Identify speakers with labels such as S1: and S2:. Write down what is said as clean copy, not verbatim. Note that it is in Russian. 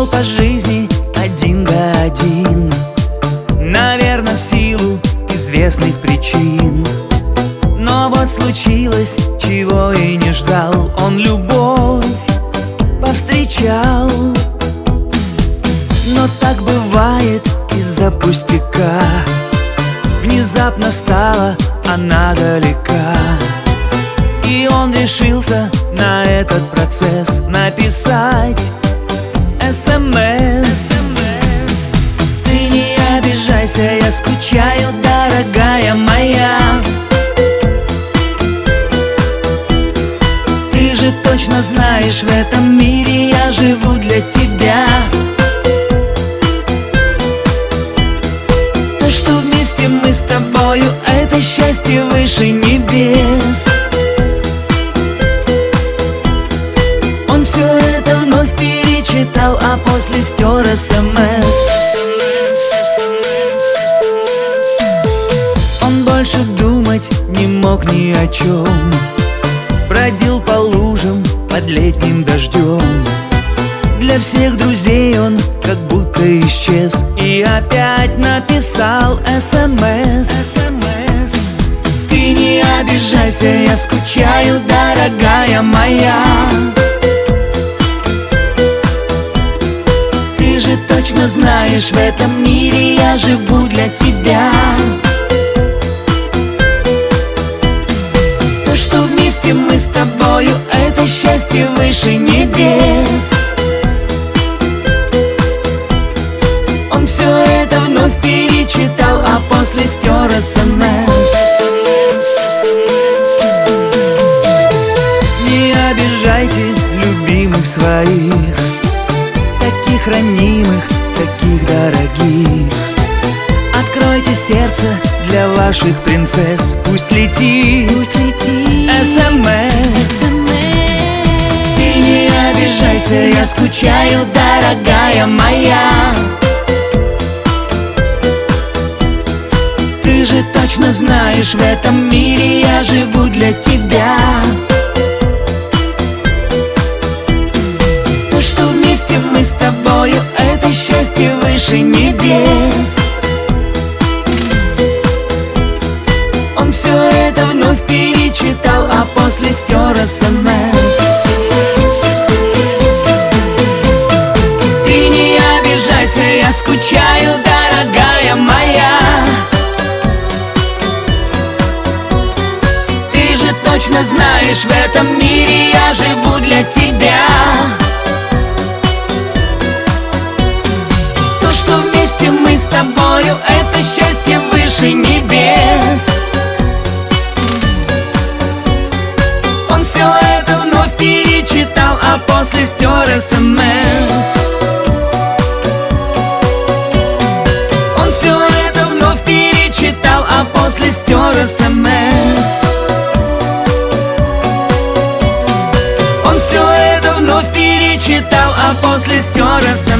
S1: шел по жизни один да один, наверное, в силу известных причин. Но вот случилось, чего и не ждал. Он любовь повстречал. Но так бывает из-за пустяка. Внезапно стала она далека, и он решился на этот процесс написать СМС. Ты не обижайся, я скучаю, дорогая моя. Ты же точно знаешь, в этом мире я живу для тебя. То, что вместе мы с тобою, это счастье выше небес. Он все это вновь перечитал, а после стер СМС. Он больше думать не мог ни о чем. Бродил по лужам под летним дождем. Для всех друзей он как будто исчез, и опять написал СМС. Ты не обижайся, я скучаю, дорогая моя. Ты же точно знаешь, в этом мире я живу для тебя. То, что вместе мы с тобою, это счастье выше небес. Он все это вновь перечитал, а после стер СМС. Не обижайте любимых своих, таких ранимых, таких дорогих. Откройте сердце для ваших принцесс, пусть летит СМС. Ты не обижайся, я скучаю, дорогая моя. Ты же точно знаешь, в этом мире я живу для тебя. То, что вместе мы с тобою, это счастье выше небес. Он все это вновь перечитал, а после стер СМС. Ты не обижайся, я скучаю, дорогая моя. Ты же точно знаешь, в этом мире я живу для тебя. То, что вместе мы с тобою, это счастье выше небес. Он все это вновь перечитал, а после стер СМС. Он все это вновь перечитал, а после стер СМС. Он все это вновь перечитал, а после стер СМС.